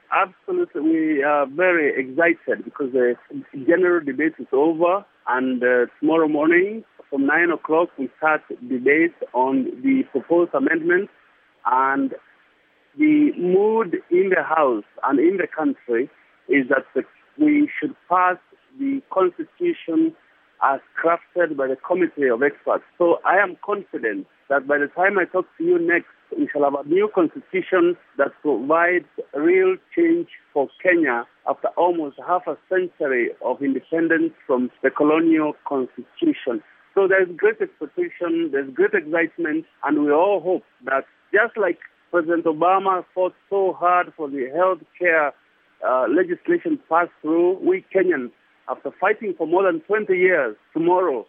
Absolutely. We are very excited because the general debate is over, and tomorrow morning from 9 o'clock we start debate on the proposed amendments, and the mood in the House and in the country is that we should pass the Constitution as crafted by the Committee of Experts. So I am confident that by the time I talk to you next, we shall have a new constitution that provides real change for Kenya after almost half a century of independence from the colonial constitution. So there's great expectation, there's great excitement, and we all hope that just like President Obama fought so hard for the health care legislation passed through, we Kenyans, after fighting for more than 20 years, tomorrow,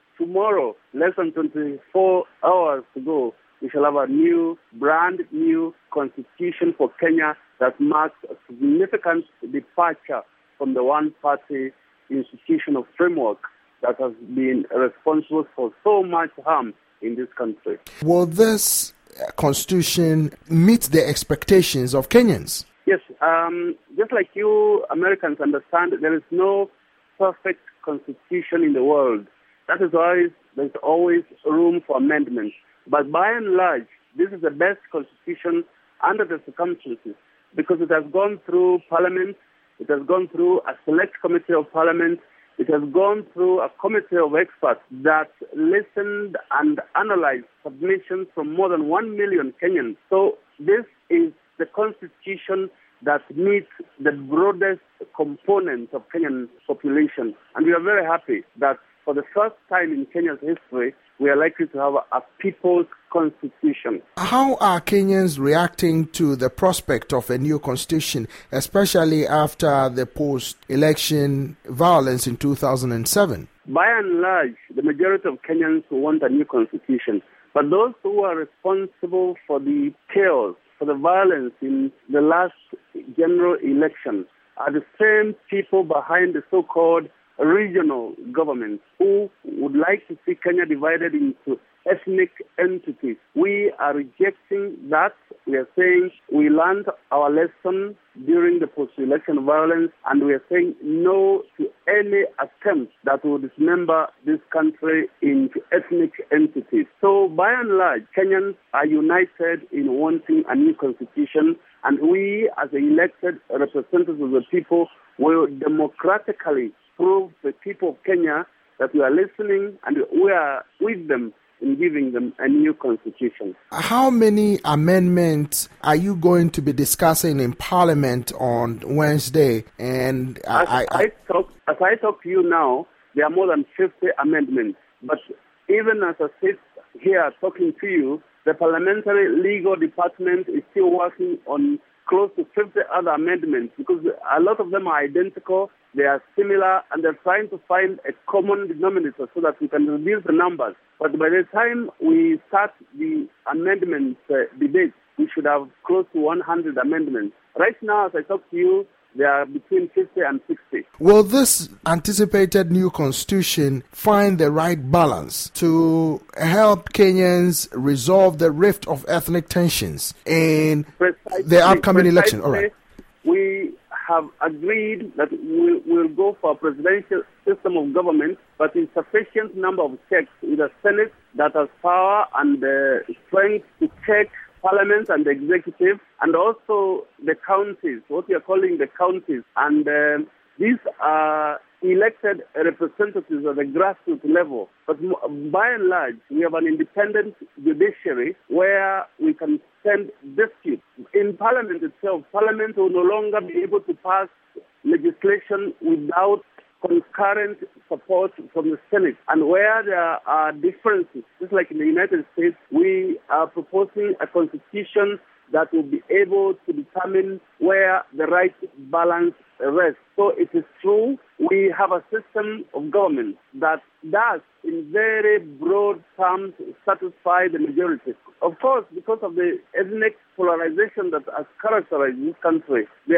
less than 24 hours to go, we shall have a brand new constitution for Kenya that marks a significant departure from the one-party institutional framework that has been responsible for so much harm in this country. Will this constitution meet the expectations of Kenyans? Yes. Just like you Americans understand, there is no perfect constitution in the world. That is why there's always room for amendments. But by and large, this is the best constitution under the circumstances because it has gone through Parliament, it has gone through a select committee of Parliament, it has gone through a committee of experts that listened and analyzed submissions from more than 1 million Kenyans. So this is the constitution that meets the broadest components of Kenyan population. And we are very happy that for the first time in Kenya's history, we are likely to have a people's constitution. How are Kenyans reacting to the prospect of a new constitution, especially after the post-election violence in 2007? By and large, the majority of Kenyans want a new constitution. But those who are responsible for the chaos, for the violence in the last general election are the same people behind the so-called regional governments who would like to see Kenya divided into ethnic entities. We are rejecting that. We are saying we learned our lesson during the post-election violence, and we are saying no to any attempt that would dismember this country into ethnic entities. So by and large, Kenyans are united in wanting a new constitution, and we as elected representatives of the people will democratically prove the people of Kenya that we are listening and we are with them in giving them a new constitution. How many amendments are you going to be discussing in Parliament on Wednesday? And as I talk to you now, there are more than 50 amendments. But even as I sit here talking to you, the Parliamentary Legal Department is still working on close to 50 other amendments because a lot of them are identical, they are similar, and they're trying to find a common denominator so that we can reduce the numbers. But by the time we start the amendment debate, we should have close to 100 amendments. Right now, as I talk to you, they are between 50 and 60. Will this anticipated new constitution find the right balance to help Kenyans resolve the rift of ethnic tensions in the upcoming election? All right. We have agreed that we'll go for a presidential system of government, but in sufficient number of checks with a Senate that has power and strength to check Parliament and the executive, and also the counties, what we are calling the counties. And these are elected representatives at the grassroots level. But by and large, we have an independent judiciary where we can send disputes. In Parliament itself, Parliament will no longer be able to pass legislation without concurrent support from the Senate. And where there are differences, just like in the United States, we are proposing a constitution that will be able to determine where the right balance rests. So it is true, we have a system of government that does, in very broad terms, satisfy the majority. Of course, because of the ethnic polarization that has characterized this country, there are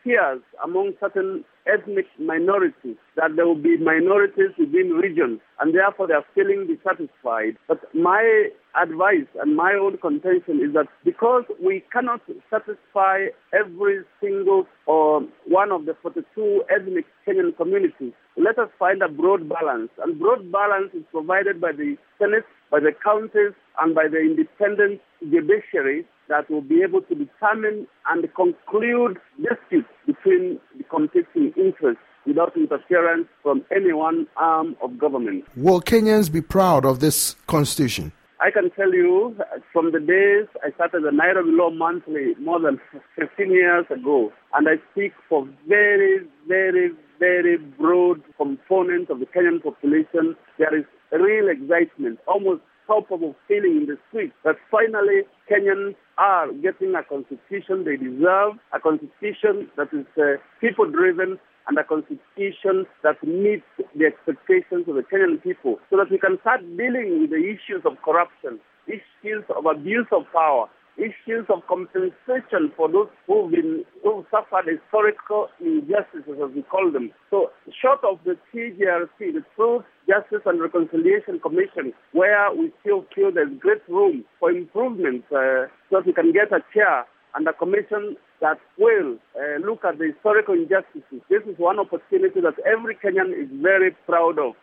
fears among certain ethnic minorities that there will be minorities within regions, and therefore they are feeling dissatisfied. But my advice and my own contention is that because we cannot satisfy every single or one of the 42 ethnic Kenyan communities, let us find a broad balance. And broad balance is provided by the Senate, by the counties, and by the independent judiciary that will be able to determine and conclude disputes between the competing interests without interference from any one arm of government. Will Kenyans be proud of this constitution? I can tell you, from the days I started the Nairobi Law Monthly more than 15 years ago, and I speak for very, very, very broad component of the Kenyan population, there is real excitement, almost palpable feeling in the streets that finally Kenyans are getting a constitution they deserve, a constitution that is people-driven, and a constitution that meets the expectations of the Kenyan people, so that we can start dealing with the issues of corruption, issues of abuse of power, issues of compensation for those who've suffered historical injustices, as we call them. So short of the TJRC, the Truth, Justice and Reconciliation Commission, where we still feel there's great room for improvement, so that we can get a chair and a commission that will look at the historical injustices. This is one opportunity that every Kenyan is very proud of.